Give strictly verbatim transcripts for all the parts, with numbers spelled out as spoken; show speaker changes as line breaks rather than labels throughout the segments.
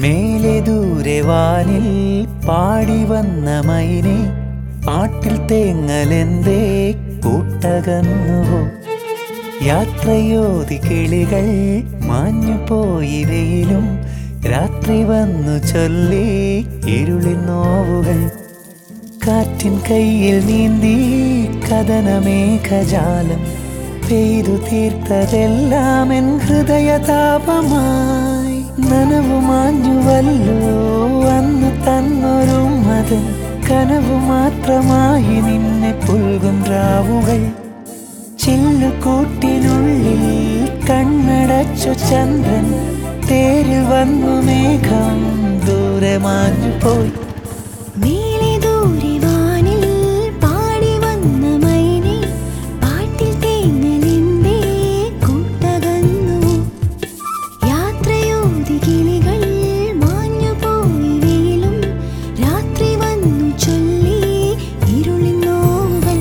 മേലെ ദൂരെ വാനിൽ പാടി വന്ന മൈനെ പാട്ടിൽ തേങ്ങലെന്തേ കൂട്ടകന്നുവോ? യാത്രയോതി കിളികൾ മാഞ്ഞു പോയി വെയിലും രാത്രി വന്നു ചൊല്ലി ഇരുളിൻ നോവുകൾ. കാറ്റിൻ കയ്യിൽ നീന്തി കഥനമേഘജാലം പെയ്തു തീർത്തതെല്ലാം എൻ ഹൃദയതാപമായി. നനവു മാഞ്ഞുവല്ലോ അന്ന് തന്നൊരു മതൻ കനവു മാത്രമായി നിന്നെ പുൽകും രാവുകൾ. ചില്ലുകൂട്ടിനുള്ളിൽ കണ്ണടച്ചു ചന്ദ്രൻ തേരിൽ വന്നു മേഘം ദൂരെ മാഞ്ഞു പോയി.
മേലെ ദൂരെ വാനിൽ പാടി വന്ന മൈനെ പാട്ടിൽ തേങ്ങലെന്തേ കൂട്ടകന്നു? യാത്രയോതി കിളികൾ മാഞ്ഞു പോയി വെയിലും രാത്രി വന്നു ചൊല്ലി ഇരുളിൻ നോവുകൾ.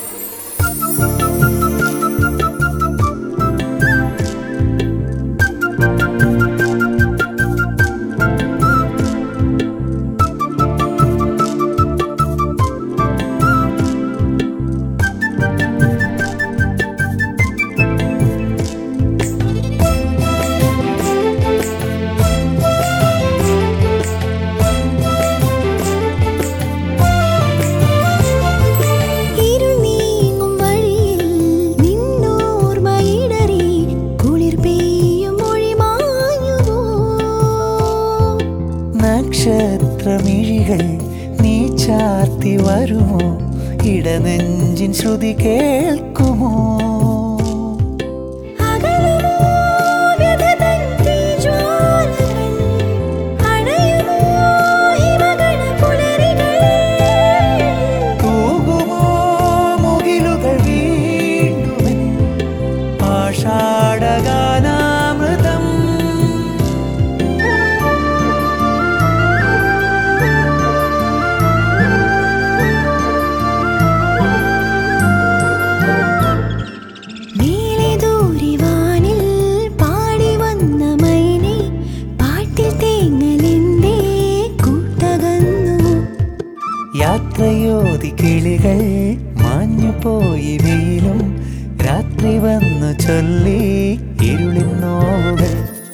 നക്ഷത്രമിഴികൾ നീ ചാർത്തി വരുമോ? ഇടനെഞ്ചിൻ ശ്രുതി കേൾക്കുമോ? തൂകുമോ മുകിലുകൾ വീണ്ടും ആഷാഢഗാനാമൃതം? യാത്രയോതി കിളികൾ മാഞ്ഞു പോയി വെയിലും രാത്രി വന്നു ചൊല്ലി ഇരുളിൻ നോവുകൾ.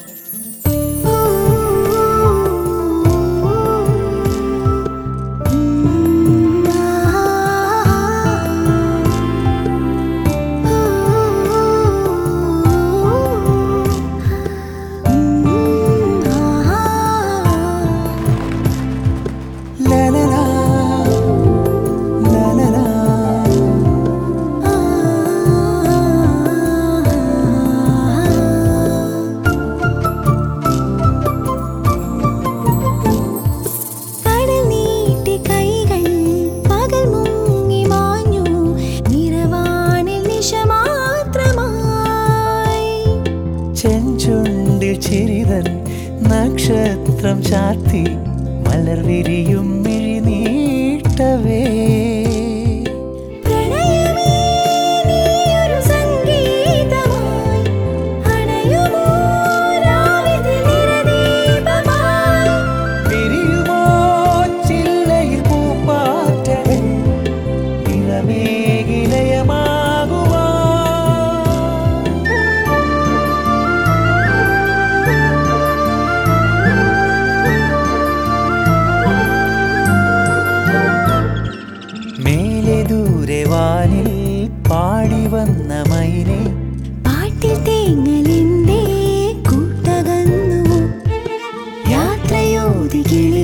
ചെഞ്ചുണ്ടിൽ ചിരിതൻ നക്ഷത്രം ചാർത്തി മലർ വിരിയും മിഴിനീട്ടവേ. വിരിയുമോ ചില്ലയിൽ പൂപ്പാറ്റകൾ നിറമേകിലയമാകുവാ? മേലെ ദൂരെ വാനിൽ പാടി വന്ന മൈനെ
പാട്ടിൽ തേങ്ങലെന്തേ കൂട്ടകന്നു? യാത്രയോതി കിളി